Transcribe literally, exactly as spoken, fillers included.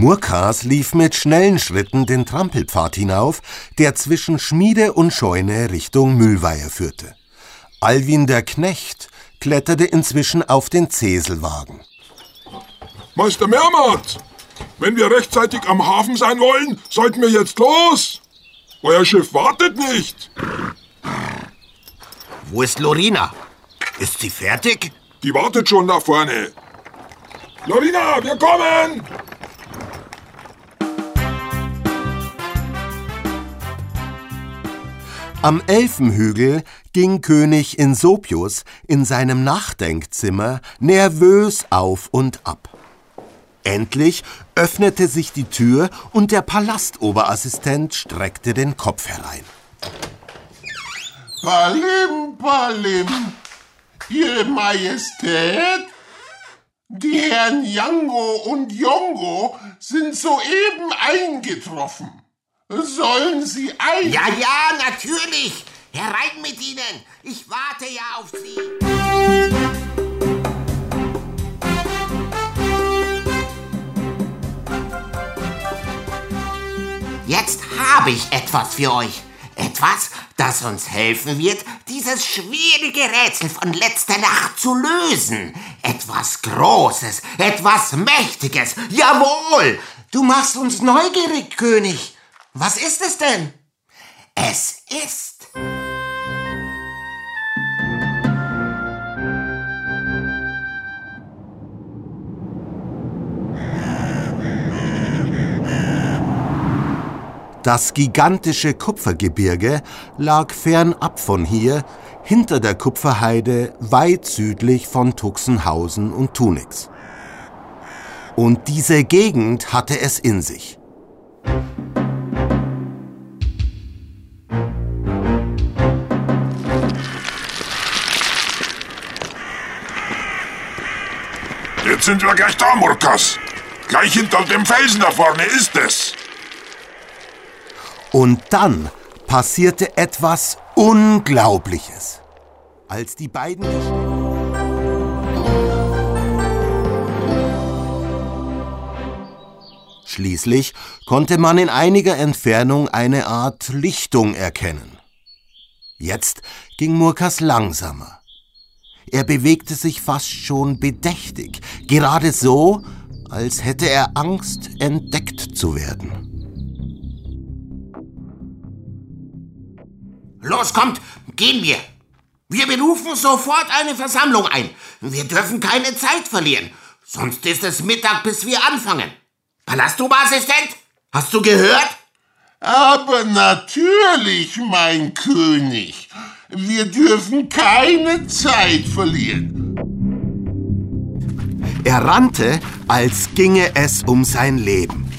Murkas lief mit schnellen Schritten den Trampelpfad hinauf, der zwischen Schmiede und Scheune Richtung Mühlweiher führte. Alwin der Knecht kletterte inzwischen auf den Zeselwagen. Meister Mermat, wenn wir rechtzeitig am Hafen sein wollen, sollten wir jetzt los. Euer Schiff wartet nicht. Wo ist Lorina? Ist sie fertig? Die wartet schon da vorne. Lorina, wir kommen! Am Elfenhügel ging König Insopius in seinem Nachdenkzimmer nervös auf und ab. Endlich öffnete sich die Tür und der Palastoberassistent streckte den Kopf herein. Palim, Palim, Ihre Majestät, die Herren Yango und Yongo sind soeben eingetroffen. Sollen Sie ein... Ja, ja, natürlich. Herein mit Ihnen. Ich warte ja auf Sie. Jetzt habe ich etwas für euch. Etwas, das uns helfen wird, dieses schwierige Rätsel von letzter Nacht zu lösen. Etwas Großes, etwas Mächtiges. Jawohl! Du machst uns neugierig, König. Was ist es denn? Es ist... Das gigantische Kupfergebirge lag fernab von hier, hinter der Kupferheide, weit südlich von Tuxenhausen und Tunix. Und diese Gegend hatte es in sich. Jetzt sind wir gleich da, Murkas. Gleich hinter dem Felsen da vorne ist es. Und dann passierte etwas Unglaubliches. Als die beiden... Schließlich konnte man in einiger Entfernung eine Art Lichtung erkennen. Jetzt ging Murkas langsamer. Er bewegte sich fast schon bedächtig, gerade so, als hätte er Angst, entdeckt zu werden. Los, kommt, gehen wir. Wir berufen sofort eine Versammlung ein. Wir dürfen keine Zeit verlieren, sonst ist es Mittag, bis wir anfangen. Palastoberassistent, hast du gehört? Aber natürlich, mein König. Wir dürfen keine Zeit verlieren. Er rannte, als ginge es um sein Leben.